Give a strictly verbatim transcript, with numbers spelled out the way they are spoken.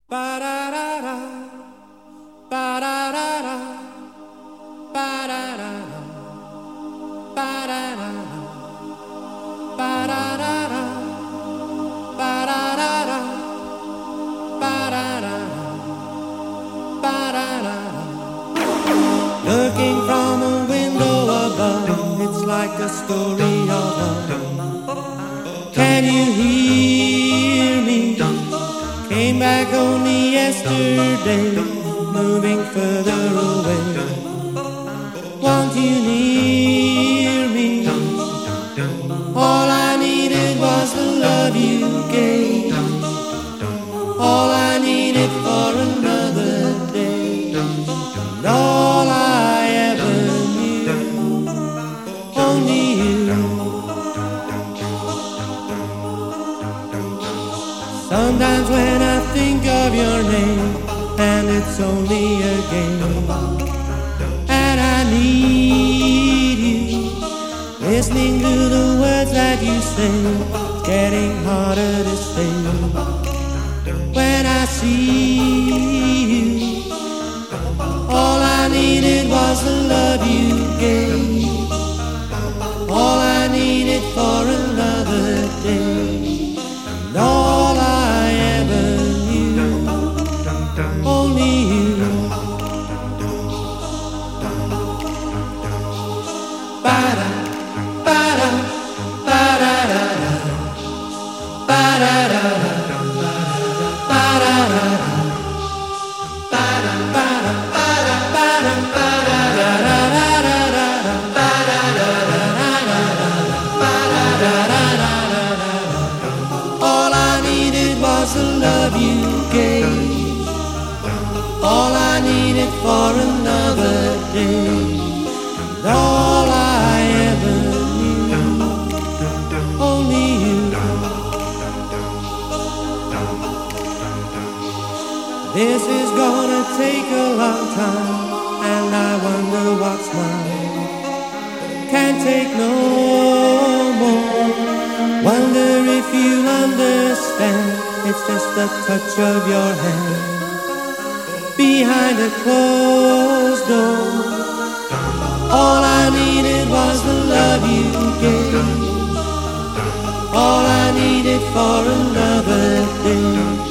Ba-da-da-da, ba-da-da-da, ba-da-da-da, ba-da-da-da, ba-da-da-da, ba-da-da-da, ba-da-da-da, ba-da-da-da. Looking from a window above, it's like a story of love. Can you hear me? Came back only yesterday, moving further away. Won't you hear me? All I needed was the love you gave. All I needed for another day. And all I ever knew, only you. Sometimes when I think of your name, and it's only a game, and I need you, listening to the words that you say, it's getting harder to stay. When I see you, all I needed was the love you gave. All I needed for another day. And all I ever knew, only you. Ba-da, ba-da, ba-da-da-da, ba-da-da-da, ba-da-da-da, ba-da, ba-da, ba-da, ba-da, ba-da-da-da-da-da, ba-da-da-da-da-da-da. All I needed was the love you gave. All I needed for another day. And all I ever knew, only you. This is gonna take a long time, and I wonder what's mine. Can't take no more. Wonder if you understand, it's just the touch of your hand behind a closed door. All I needed was the love you gave. All I needed for another day.